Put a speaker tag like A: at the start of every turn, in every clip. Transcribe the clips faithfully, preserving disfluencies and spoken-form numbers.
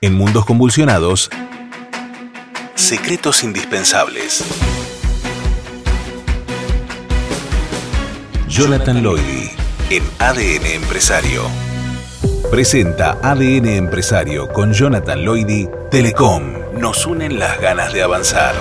A: En mundos convulsionados, secretos indispensables. Jonathan Loidy, en A D N Empresario. Presenta A D N Empresario con Jonathan Loidy. Telecom, nos unen las ganas de avanzar.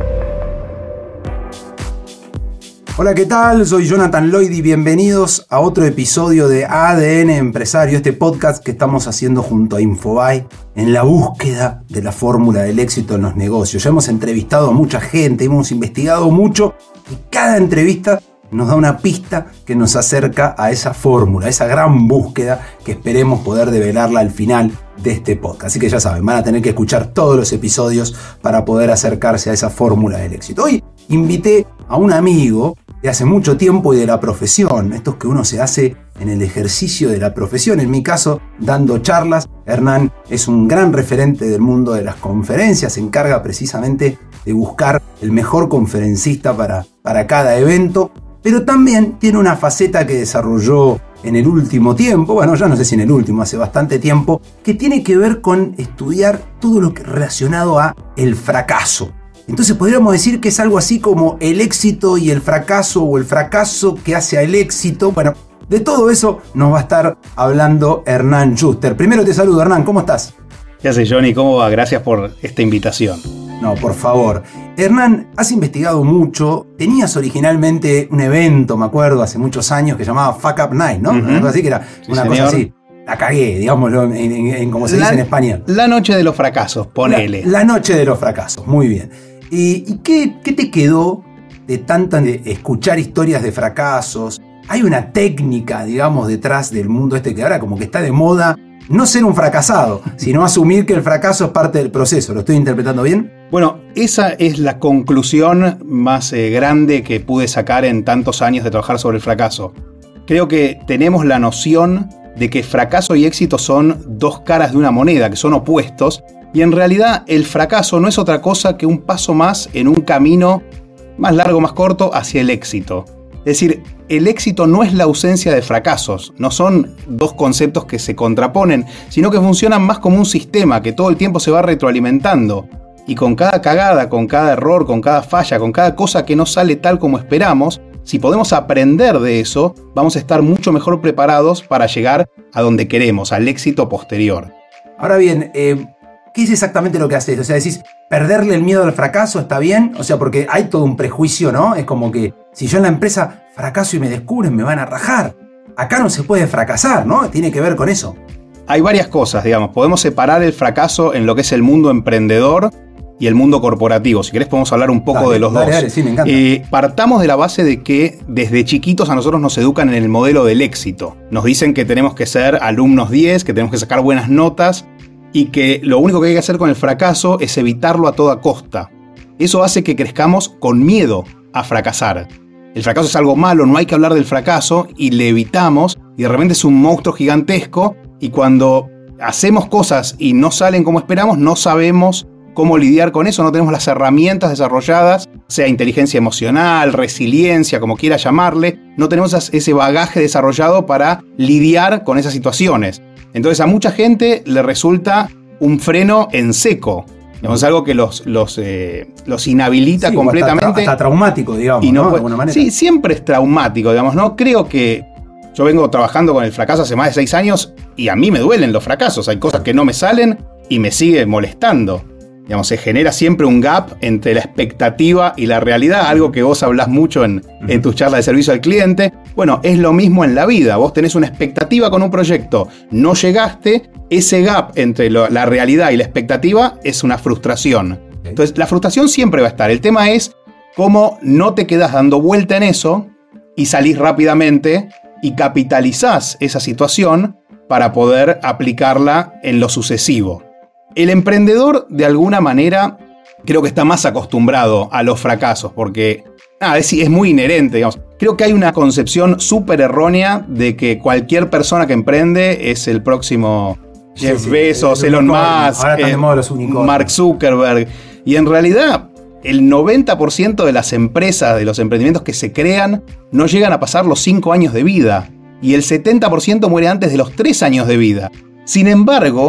B: Hola, ¿qué tal? Soy Jonathan Loidy. Bienvenidos a otro episodio de A D N Empresario, este podcast que estamos haciendo junto a Infobae en la búsqueda de la fórmula del éxito en los negocios. Ya hemos entrevistado a mucha gente, hemos investigado mucho y cada entrevista nos da una pista que nos acerca a esa fórmula, a esa gran búsqueda que esperemos poder develarla al final de este podcast. Así que ya saben, van a tener que escuchar todos los episodios para poder acercarse a esa fórmula del éxito. Hoy invité a un amigo de hace mucho tiempo y de la profesión, estos que uno se hace en el ejercicio de la profesión, en mi caso dando charlas. Hernán es un gran referente del mundo de las conferencias, se encarga precisamente de buscar el mejor conferencista para, para cada evento, pero también tiene una faceta que desarrolló en el último tiempo, bueno, ya no sé si en el último, hace bastante tiempo, que tiene que ver con estudiar todo lo que relacionado a el fracaso. Entonces podríamos decir que es algo así como el éxito y el fracaso, o el fracaso que hace al éxito. Bueno, de todo eso nos va a estar hablando Hernán Schuster. Primero te saludo, Hernán, ¿cómo estás?
C: ¿Qué haces, Johnny? ¿Cómo va? Gracias por esta invitación.
B: No, por favor. Hernán, has investigado mucho. Tenías originalmente un evento, me acuerdo, hace muchos años, que llamaba Fuck Up Night, ¿no?
C: Uh-huh.
B: Algo así, que era
C: sí,
B: una
C: señor.
B: cosa así. La cagué, digámoslo, en, en, en como se
C: la,
B: dice en español.
C: La noche de los fracasos, ponele.
B: La, la noche de los fracasos, muy bien. ¿Y, y qué, qué te quedó de tanto de escuchar historias de fracasos? Hay una técnica, digamos, detrás del mundo este que ahora como que está de moda. No ser un fracasado, sino asumir que el fracaso es parte del proceso. ¿Lo estoy interpretando bien?
C: Bueno, esa es la conclusión más eh, grande que pude sacar en tantos años de trabajar sobre el fracaso. Creo que tenemos la noción de que fracaso y éxito son dos caras de una moneda, que son opuestos, y en realidad el fracaso no es otra cosa que un paso más en un camino más largo, más corto, hacia el éxito. Es decir, el éxito no es la ausencia de fracasos, no son dos conceptos que se contraponen, sino que funcionan más como un sistema que todo el tiempo se va retroalimentando. Y con cada cagada, con cada error, con cada falla, con cada cosa que no sale tal como esperamos, si podemos aprender de eso, vamos a estar mucho mejor preparados para llegar a donde queremos, al éxito posterior.
B: Ahora bien, eh, ¿qué es exactamente lo que haces? O sea, decís, perderle el miedo al fracaso está bien, o sea, porque hay todo un prejuicio, ¿no? Es como que si yo en la empresa fracaso y me descubren, me van a rajar. Acá no se puede fracasar, ¿no? Tiene que ver con eso.
C: Hay varias cosas, digamos. Podemos separar el fracaso en lo que es el mundo emprendedor y el mundo corporativo. Si querés podemos hablar un poco
B: dale,
C: de los
B: dale,
C: dos.
B: Dale, sí, me encanta.
C: Eh, partamos de la base de que desde chiquitos a nosotros nos educan en el modelo del éxito. Nos dicen que tenemos que ser alumnos diez, que tenemos que sacar buenas notas y que lo único que hay que hacer con el fracaso es evitarlo a toda costa. Eso hace que crezcamos con miedo a fracasar. El fracaso es algo malo, no hay que hablar del fracaso y le evitamos y de repente es un monstruo gigantesco y cuando hacemos cosas y no salen como esperamos, no sabemos cómo lidiar con eso, no tenemos las herramientas desarrolladas, sea inteligencia emocional, resiliencia, como quiera llamarle, no tenemos ese bagaje desarrollado para lidiar con esas situaciones. Entonces a mucha gente le resulta un freno en seco. Es algo que los, los, eh, los inhabilita sí, completamente.
B: Hasta, tra- hasta traumático, digamos,
C: y no,
B: ¿no?
C: De
B: alguna manera.
C: Sí, siempre es traumático, digamos, ¿no? Creo que yo vengo trabajando con el fracaso hace más de seis años y a mí me duelen los fracasos. Hay cosas que no me salen y me sigue molestando. Digamos, se genera siempre un gap entre la expectativa y la realidad, algo que vos hablás mucho en, uh-huh. en tus charlas de servicio al cliente. Bueno, es lo mismo en la vida. Vos tenés una expectativa con un proyecto, no llegaste, ese gap entre lo, la realidad y la expectativa es una frustración. Okay. Entonces, la frustración siempre va a estar. El tema es cómo no te quedás dando vuelta en eso y salís rápidamente y capitalizás esa situación para poder aplicarla en lo sucesivo. El emprendedor, de alguna manera, creo que está más acostumbrado a los fracasos, porque nada, es, es muy inherente, digamos. Creo que hay una concepción súper errónea de que cualquier persona que emprende es el próximo sí, Jeff sí, Bezos, Elon Musk, eh, Mark Zuckerberg. Y en realidad, el noventa por ciento de las empresas, de los emprendimientos que se crean, no llegan a pasar los cinco años de vida. Y el setenta por ciento muere antes de los tres años de vida. Sin embargo,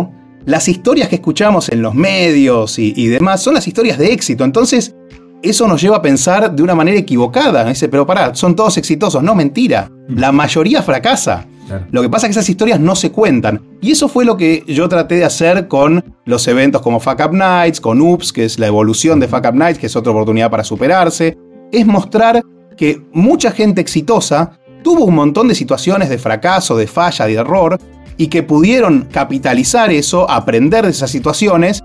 C: las historias que escuchamos en los medios y, y demás son las historias de éxito. Entonces, eso nos lleva a pensar de una manera equivocada. Dice, pero pará, son todos exitosos. No, mentira. La mayoría fracasa. Claro. Lo que pasa es que esas historias no se cuentan. Y eso fue lo que yo traté de hacer con los eventos como Fuck Up Nights, con Ups, que es la evolución de Fuck Up Nights, que es otra oportunidad para superarse. Es mostrar que mucha gente exitosa tuvo un montón de situaciones de fracaso, de falla, de error, y que pudieron capitalizar eso, aprender de esas situaciones,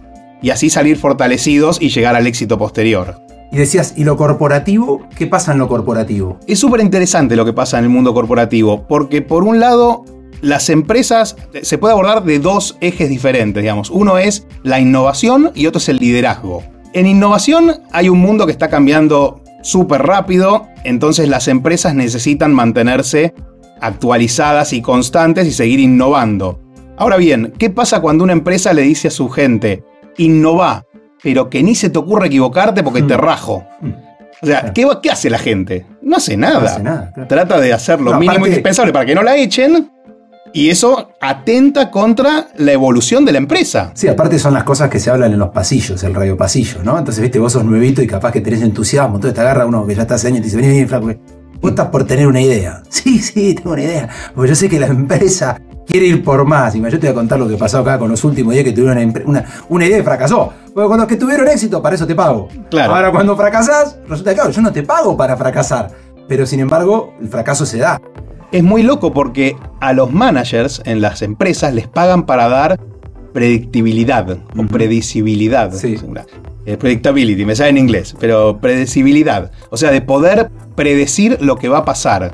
C: y así salir fortalecidos y llegar al éxito posterior.
B: Y decías, ¿y lo corporativo? ¿Qué pasa en lo corporativo?
C: Es súper interesante lo que pasa en el mundo corporativo, porque por un lado, las empresas se puede abordar de dos ejes diferentes, digamos. Uno es la innovación y otro es el liderazgo. En innovación hay un mundo que está cambiando súper rápido, entonces las empresas necesitan mantenerse actualizadas y constantes y seguir innovando. Ahora bien, ¿qué pasa cuando una empresa le dice a su gente, innová, pero que ni se te ocurra equivocarte porque mm. te rajo? Mm. O sea, claro. ¿qué, ¿qué hace la gente? No hace nada. No hace nada, claro. Trata de hacer lo no, mínimo aparte, indispensable para que no la echen, y eso atenta contra la evolución de la empresa.
B: Sí, aparte son las cosas que se hablan en los pasillos, el radio pasillo, ¿no? Entonces, viste, vos sos nuevito y capaz que tenés entusiasmo, entonces te agarra uno que ya está hace años y te dice, vení, vení, flaco, vos estás por tener una idea. Sí, sí, tengo una idea, porque yo sé que la empresa quiere ir por más. Y yo te voy a contar lo que pasó acá con los últimos días que tuvieron una, una, una idea y fracasó. Porque con los que tuvieron éxito, para eso te pago.
C: Claro.
B: Ahora, cuando fracasás, resulta que, claro, yo no te pago para fracasar. Pero, sin embargo, el fracaso se da.
C: Es muy loco porque a los managers en las empresas les pagan para dar predictibilidad uh-huh. o predecibilidad.
B: Sí.
C: Predictability, me sale en inglés, pero predecibilidad. O sea, de poder predecir lo que va a pasar.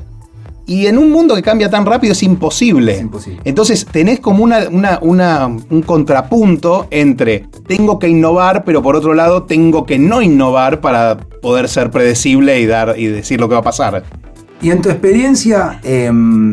C: Y en un mundo que cambia tan rápido es imposible.
B: Es imposible.
C: Entonces tenés como una, una, una, un contrapunto entre tengo que innovar, pero por otro lado tengo que no innovar para poder ser predecible y, dar, y decir lo que va a pasar.
B: Y en tu experiencia, eh,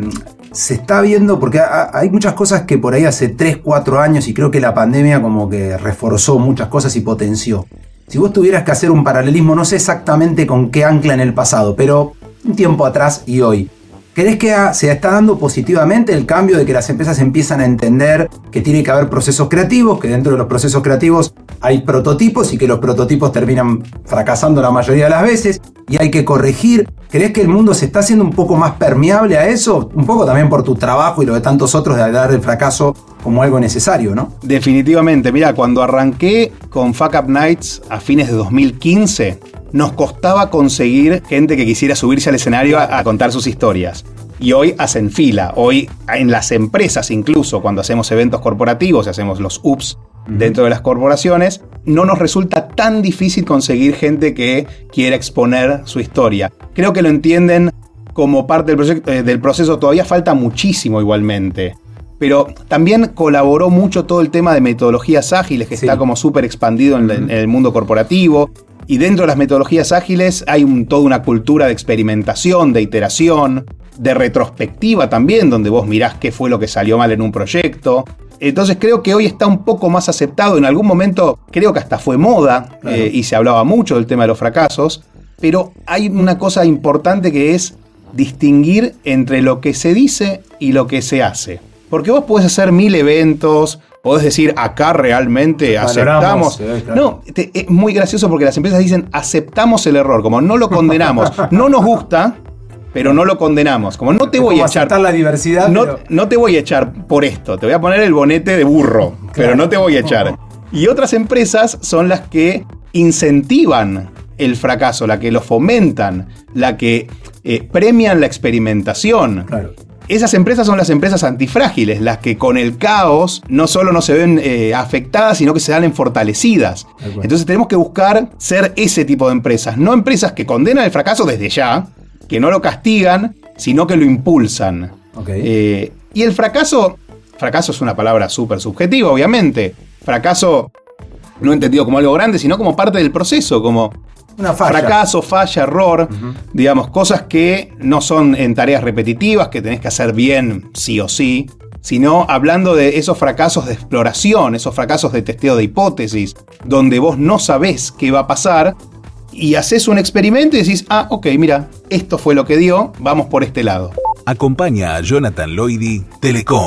B: se está viendo, porque hay muchas cosas que por ahí hace tres, cuatro años, y creo que la pandemia como que reforzó muchas cosas y potenció. Si vos tuvieras que hacer un paralelismo, no sé exactamente con qué ancla en el pasado, pero un tiempo atrás y hoy, ¿crees que se está dando positivamente el cambio de que las empresas empiezan a entender que tiene que haber procesos creativos, que dentro de los procesos creativos hay prototipos y que los prototipos terminan fracasando la mayoría de las veces y hay que corregir? ¿Crees que el mundo se está haciendo un poco más permeable a eso? Un poco también por tu trabajo y lo de tantos otros de dar el fracaso como algo necesario, ¿no?
C: Definitivamente. Mira, cuando arranqué con Fuck Up Nights a fines de dos mil quince, nos costaba conseguir gente que quisiera subirse al escenario a, a contar sus historias. Y hoy hacen fila. Hoy en las empresas, incluso cuando hacemos eventos corporativos y hacemos los Ups uh-huh. dentro de las corporaciones, no nos resulta tan difícil conseguir gente que quiera exponer su historia. Creo que lo entienden como parte del, proyecto, eh, del proceso. Todavía falta muchísimo igualmente. Pero también colaboró mucho todo el tema de metodologías ágiles, que sí. está como súper expandido en, uh-huh. en el mundo corporativo. Y dentro de las metodologías ágiles hay un, toda una cultura de experimentación, de iteración, de retrospectiva también, donde vos mirás qué fue lo que salió mal en un proyecto. Entonces creo que hoy está un poco más aceptado. En algún momento creo que hasta fue moda, claro. eh, y se hablaba mucho del tema de los fracasos. Pero hay una cosa importante que es distinguir entre lo que se dice y lo que se hace. Porque vos podés hacer mil eventos, podés decir, acá realmente aceptamos.
B: Sí, claro.
C: No, te, es muy gracioso porque las empresas dicen, aceptamos el error, como no lo condenamos. No nos gusta, pero no lo condenamos. Como no te
B: es
C: voy
B: como
C: a echar.
B: la diversidad.
C: No,
B: pero...
C: no te voy a echar por esto. Te voy a poner el bonete de burro, claro. pero no te voy a echar. Y otras empresas son las que incentivan el fracaso, la que lo fomentan, la que eh, premian la experimentación.
B: Claro.
C: Esas empresas son las empresas antifrágiles, las que con el caos no solo no se ven eh, afectadas, sino que se salen fortalecidas. Entonces tenemos que buscar ser ese tipo de empresas, no empresas que condenan el fracaso desde ya, que no lo castigan, sino que lo impulsan.
B: Okay.
C: Eh, y el fracaso, fracaso es una palabra súper subjetiva, obviamente. Fracaso no entendido como algo grande, sino como parte del proceso, como...
B: Una falla.
C: Fracaso, falla, error, uh-huh. digamos, cosas que no son en tareas repetitivas, que tenés que hacer bien sí o sí, sino hablando de esos fracasos de exploración, esos fracasos de testeo de hipótesis, donde vos no sabés qué va a pasar y haces un experimento y decís, ah, ok, mira, esto fue lo que dio, vamos por este lado.
A: Acompaña a Jonathan Loidy, Telecom.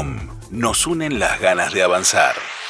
A: nos unen las ganas de avanzar.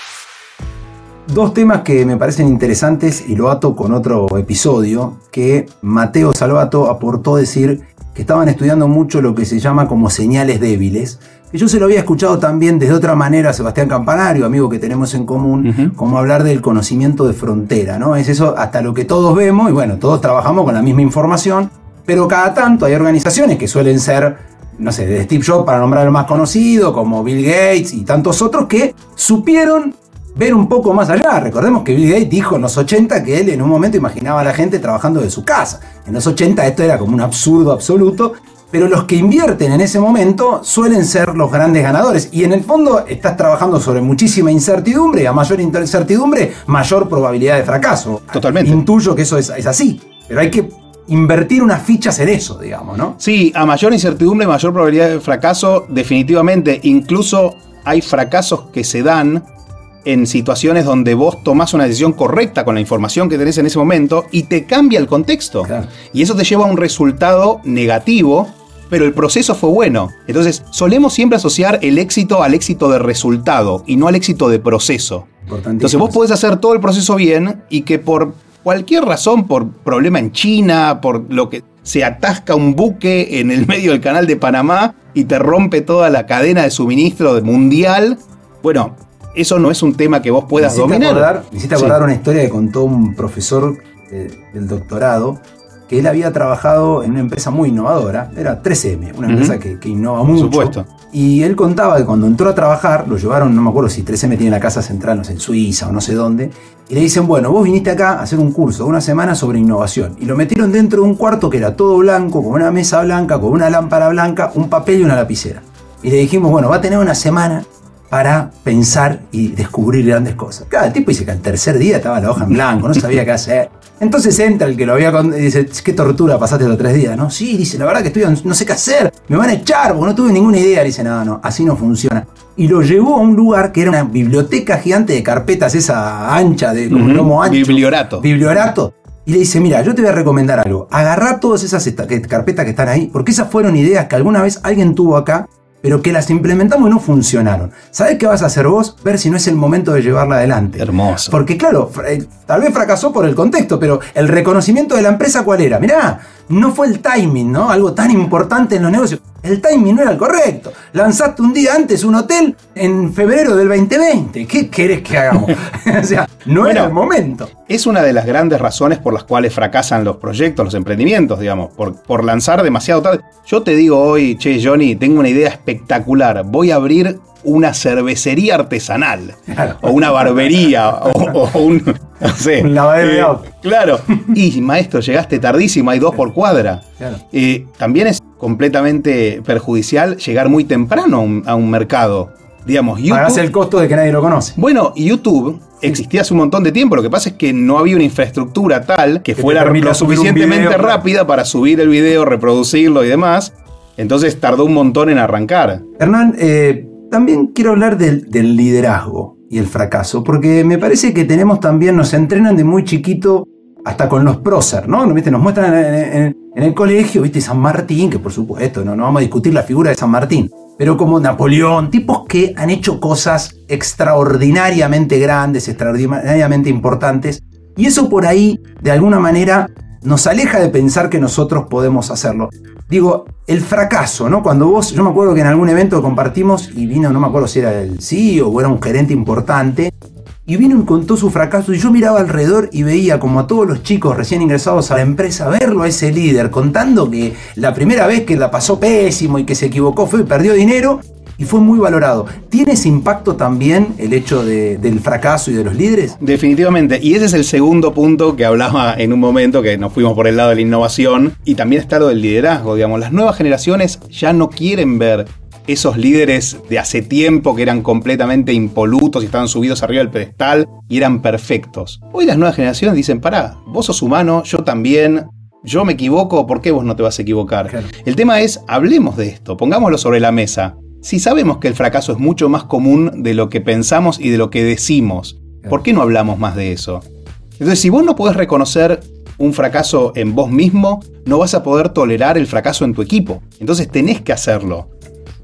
B: Dos temas que me parecen interesantes y lo ato con otro episodio que Mateo Salvato aportó decir que estaban estudiando mucho lo que se llama como señales débiles, que yo se lo había escuchado también desde otra manera a Sebastián Campanario, amigo que tenemos en común, uh-huh. como hablar del conocimiento de frontera, ¿no? Es eso hasta lo que todos vemos y bueno, todos trabajamos con la misma información, pero cada tanto hay organizaciones que suelen ser, no sé, de Steve Jobs para nombrar el más conocido, como Bill Gates y tantos otros que supieron ver un poco más allá. Recordemos que Bill Gates dijo en los ochenta que él en un momento imaginaba a la gente trabajando de su casa. En los ochenta esto era como un absurdo absoluto, pero los que invierten en ese momento suelen ser los grandes ganadores. Y en el fondo estás trabajando sobre muchísima incertidumbre y a mayor incertidumbre, mayor probabilidad de fracaso.
C: Totalmente.
B: Intuyo que eso es, es así, pero hay que invertir unas fichas en eso, digamos, ¿no?
C: Sí, a mayor incertidumbre, mayor probabilidad de fracaso, definitivamente. Incluso hay fracasos que se dan en situaciones donde vos tomás una decisión correcta con la información que tenés en ese momento y te cambia el contexto. Claro. Y eso te lleva a un resultado negativo, pero el proceso fue bueno. Entonces, solemos siempre asociar el éxito al éxito de resultado y no al éxito de proceso. Entonces, vos podés hacer todo el proceso bien y que por cualquier razón, por problema en China, por lo que se atasca un buque en el medio del canal de Panamá y te rompe toda la cadena de suministro mundial, bueno, eso no es un tema que vos puedas dominar.
B: Acordar, me hiciste acordar sí. una historia que contó un profesor eh, del doctorado, que él había trabajado en una empresa muy innovadora, era tres eme, una uh-huh. empresa que, que innova mucho.
C: Por supuesto.
B: Y él contaba que cuando entró a trabajar, lo llevaron, no me acuerdo si tres eme tiene la casa central, no sé, en Suiza o no sé dónde, y le dicen, bueno, vos viniste acá a hacer un curso de una semana sobre innovación. Y lo metieron dentro de un cuarto que era todo blanco, con una mesa blanca, con una lámpara blanca, un papel y una lapicera. Y le dijimos, bueno, va a tener una semana para pensar y descubrir grandes cosas. Claro, el tipo dice que al tercer día estaba la hoja en blanco, no sabía qué hacer. Entonces entra el que lo había y dice, qué tortura pasaste los tres días, ¿no? Sí, dice, la verdad que estoy, no sé qué hacer, me van a echar porque no tuve ninguna idea. Le dice, no, no, así no funciona. Y lo llevó a un lugar que era una biblioteca gigante de carpetas, esa ancha, de como uh-huh. lomo ancho.
C: Bibliorato.
B: Bibliorato. Y le dice, mira, yo te voy a recomendar algo. Agarrá todas esas carpetas que están ahí, porque esas fueron ideas que alguna vez alguien tuvo acá, pero que las implementamos y no funcionaron. ¿Sabés qué vas a hacer vos? Ver si no es el momento de llevarla adelante.
C: Hermoso.
B: Porque claro, tal vez fracasó por el contexto, pero el reconocimiento de la empresa, ¿cuál era? Mirá, no fue el timing, ¿no? Algo tan importante en los negocios. El timing no era el correcto. Lanzaste un día antes un hotel en febrero del veinte veinte. ¿Qué querés que hagamos? O sea, no bueno, era el momento.
C: Es una de las grandes razones por las cuales fracasan los proyectos, los emprendimientos, digamos, por, por lanzar demasiado tarde. Yo te digo hoy, che, Johnny, tengo una idea espectacular. Voy a abrir una cervecería artesanal, claro. o una barbería, o, o un, no sé.
B: Un lavadero de
C: eh,
B: auto.
C: Claro. Y, maestro, llegaste tardísimo, hay dos por cuadra. Claro. Eh, también es completamente perjudicial llegar muy temprano a un, a un mercado. Digamos, YouTube,
B: pagás el costo de que nadie lo conoce.
C: Bueno, YouTube existía hace un montón de tiempo. Lo que pasa es que no había una infraestructura tal que, que fuera lo suficientemente video, rápida claro. para subir el video, reproducirlo y demás. Entonces tardó un montón en arrancar.
B: Hernán, eh, también quiero hablar del, del liderazgo y el fracaso, porque me parece que tenemos también, nos entrenan de muy chiquito hasta con los prócer, ¿no? ¿Viste? Nos muestran en, en, en el colegio, ¿viste? San Martín, que por supuesto, no, no vamos a discutir la figura de San Martín, pero como Napoleón, tipos que han hecho cosas extraordinariamente grandes, extraordinariamente importantes, y eso por ahí, de alguna manera, nos aleja de pensar que nosotros podemos hacerlo. Digo, el fracaso, ¿no? Cuando vos, yo me acuerdo que en algún evento compartimos y vino, no me acuerdo si era el C E O o era un gerente importante, y vino y contó su fracaso y yo miraba alrededor y veía como a todos los chicos recién ingresados a la empresa verlo a ese líder contando que la primera vez que la pasó pésimo y que se equivocó fue y perdió dinero y fue muy valorado. ¿Tiene ese impacto también el hecho de, del fracaso y de los líderes?
C: Definitivamente, y ese es el segundo punto que hablaba en un momento, que nos fuimos por el lado de la innovación, y también está lo del liderazgo, digamos. Las nuevas generaciones ya no quieren ver esos líderes de hace tiempo que eran completamente impolutos y estaban subidos arriba del pedestal y eran perfectos. Hoy las nuevas generaciones dicen, pará, vos sos humano, yo también, yo me equivoco, ¿por qué vos no te vas a equivocar? Claro. El tema es, hablemos de esto, pongámoslo sobre la mesa. Si sabemos que el fracaso es mucho más común de lo que pensamos y de lo que decimos, claro. ¿por qué no hablamos más de eso? Entonces, si vos no podés reconocer un fracaso en vos mismo, no vas a poder tolerar el fracaso en tu equipo. Entonces tenés que hacerlo.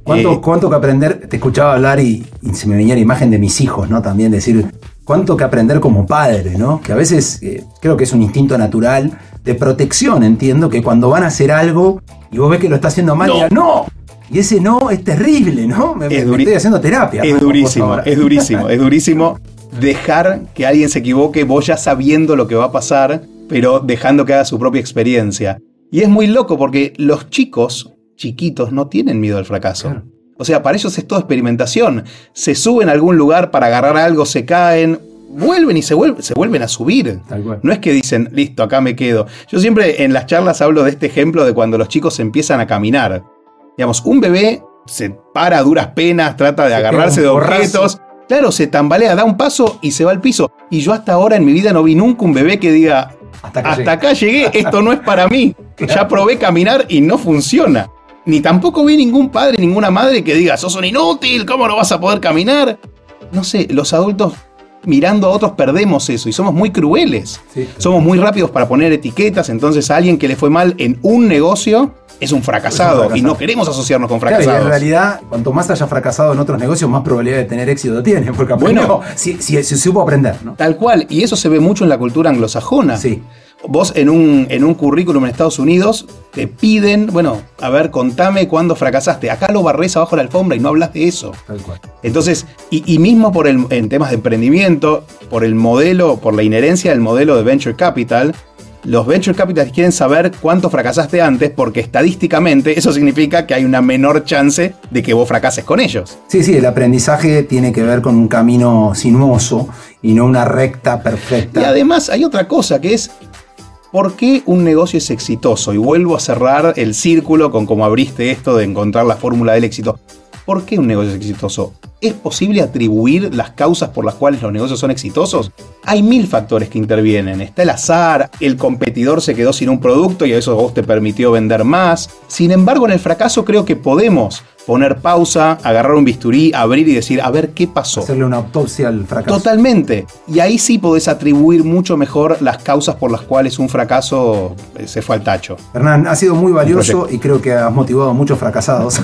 B: ¿Cuánto,
C: Eh,
B: cuánto que aprender? Te escuchaba hablar y, y se me venía la imagen de mis hijos, ¿no? También decir, cuánto que aprender como padre, ¿no? Que a veces eh, creo que es un instinto natural de protección, entiendo, que cuando van a hacer algo y vos ves que lo está haciendo mal,
C: No.
B: digan, ¡no! Y ese no es terrible, ¿no? Me,
C: Es
B: me
C: duri-
B: estoy haciendo terapia.
C: Es
B: ¿no?
C: durísimo,
B: Por favor.
C: es durísimo, es durísimo dejar que alguien se equivoque, vos ya sabiendo lo que va a pasar, pero dejando que haga su propia experiencia. Y es muy loco porque los chicos, chiquitos, no tienen miedo al fracaso.
B: Claro.
C: O sea, para ellos es todo experimentación. Se suben a algún lugar para agarrar algo, se caen, vuelven y se, vuelven, se vuelven a subir.
B: Tal cual.
C: No es que dicen, listo, acá me quedo. Yo siempre en las charlas hablo de este ejemplo de cuando los chicos empiezan a caminar. Digamos, un bebé se para a duras penas, trata de
B: Se
C: agarrarse de
B: pega un porrazo.
C: objetos. Claro, se tambalea, da un paso y se va al piso. Y yo hasta ahora en mi vida no vi nunca un bebé que diga,
B: Hasta acá
C: hasta
B: llegué.
C: acá llegué, esto no es para mí. Ya probé caminar y no funciona. Ni tampoco vi ningún padre, ninguna madre que diga, sos un inútil, ¿cómo no vas a poder caminar? No sé, los adultos mirando a otros perdemos eso y somos muy crueles.
B: Sí.
C: Somos muy rápidos para poner etiquetas, entonces a alguien que le fue mal en un negocio es un fracasado,
B: Es un fracasado.
C: y no queremos asociarnos con
B: Claro, y
C: fracasados.
B: en realidad, cuanto más haya fracasado en otros negocios, más probabilidad de tener éxito tiene, porque aprendió,
C: Bueno.
B: si, si, si supo aprender, ¿no?
C: Tal cual, y eso se ve mucho en la cultura anglosajona.
B: Sí.
C: Vos en un, en un currículum en Estados Unidos te piden, bueno, a ver, contame cuándo fracasaste. Acá lo barrés abajo de la alfombra y no hablas de eso.
B: Tal cual.
C: Entonces, y, y mismo por el, en temas de emprendimiento, por el modelo, por la inherencia del modelo de Venture Capital, los Venture Capitalists quieren saber cuánto fracasaste antes porque estadísticamente eso significa que hay una menor chance de que vos fracases con ellos.
B: Sí, sí, el aprendizaje tiene que ver con un camino sinuoso y no una recta perfecta.
C: Y además hay otra cosa que es, ¿por qué un negocio es exitoso? Y vuelvo a cerrar el círculo con cómo abriste esto de encontrar la fórmula del éxito. ¿Por qué un negocio es exitoso? ¿Es posible atribuir las causas por las cuales los negocios son exitosos? Hay mil factores que intervienen. Está el azar, el competidor se quedó sin un producto y a eso vos te permitió vender más. Sin embargo, en el fracaso creo que podemos poner pausa, agarrar un bisturí, abrir y decir, a ver qué pasó.
B: Hacerle una autopsia al fracaso.
C: Totalmente. Y ahí sí podés atribuir mucho mejor las causas por las cuales un fracaso eh, se fue al tacho.
B: Hernán, ha sido muy valioso
C: proyecto.
B: y creo que has motivado a muchos fracasados.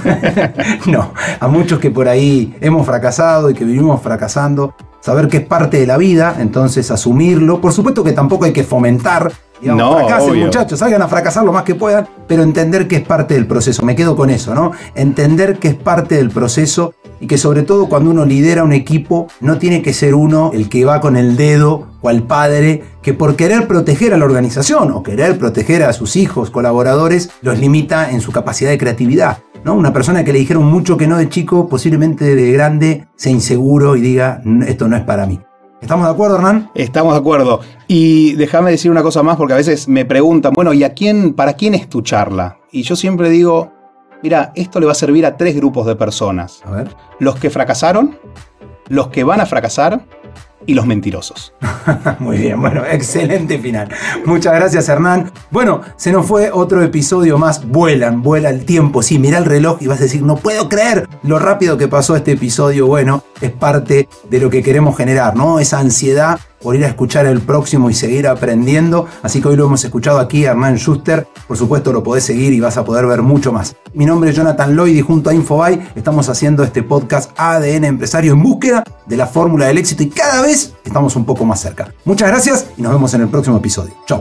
B: No, a muchos que por ahí hemos fracasado y que vivimos fracasando. Saber que es parte de la vida, entonces asumirlo. Por supuesto que tampoco hay que fomentar, digamos,
C: No,
B: fracasen
C: obvio.
B: muchachos, salgan a fracasar lo más que puedan, pero entender que es parte del proceso. Me quedo con eso, ¿no? Entender que es parte del proceso y que sobre todo cuando uno lidera un equipo, no tiene que ser uno el que va con el dedo o al padre que por querer proteger a la organización o querer proteger a sus hijos, colaboradores, los limita en su capacidad de creatividad, ¿no? Una persona que le dijeron mucho que no de chico, posiblemente de grande sea inseguro y diga, esto no es para mí. ¿Estamos de acuerdo, Hernán?
C: Estamos de acuerdo. Y déjame decir una cosa más, porque a veces me preguntan, bueno, ¿y a quién, para quién es tu charla? Y yo siempre digo, mira, esto le va a servir a tres grupos de personas.
B: A ver.
C: Los que fracasaron, los que van a fracasar y los mentirosos.
B: Muy bien, bueno, excelente final. Muchas gracias, Hernán. Bueno, se nos fue otro episodio más. Vuelan, vuela el tiempo. Sí, mira el reloj y vas a decir, no puedo creer lo rápido que pasó este episodio. Bueno, es parte de lo que queremos generar, ¿no? Esa ansiedad por ir a escuchar el próximo y seguir aprendiendo. Así que hoy lo hemos escuchado aquí, Hernán Schuster. Por supuesto, lo podés seguir y vas a poder ver mucho más. Mi nombre es Jonathan Lloyd y junto a Infobae estamos haciendo este podcast A D N Empresario en búsqueda de la fórmula del éxito y cada vez estamos un poco más cerca. Muchas gracias y nos vemos en el próximo episodio. Chau.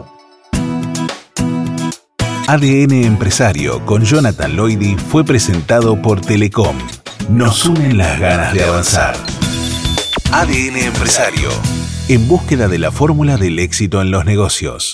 A: A D N Empresario con Jonathan Lloyd fue presentado por Telecom. Nos unen las ganas de avanzar. A D N Empresario, en búsqueda de la fórmula del éxito en los negocios.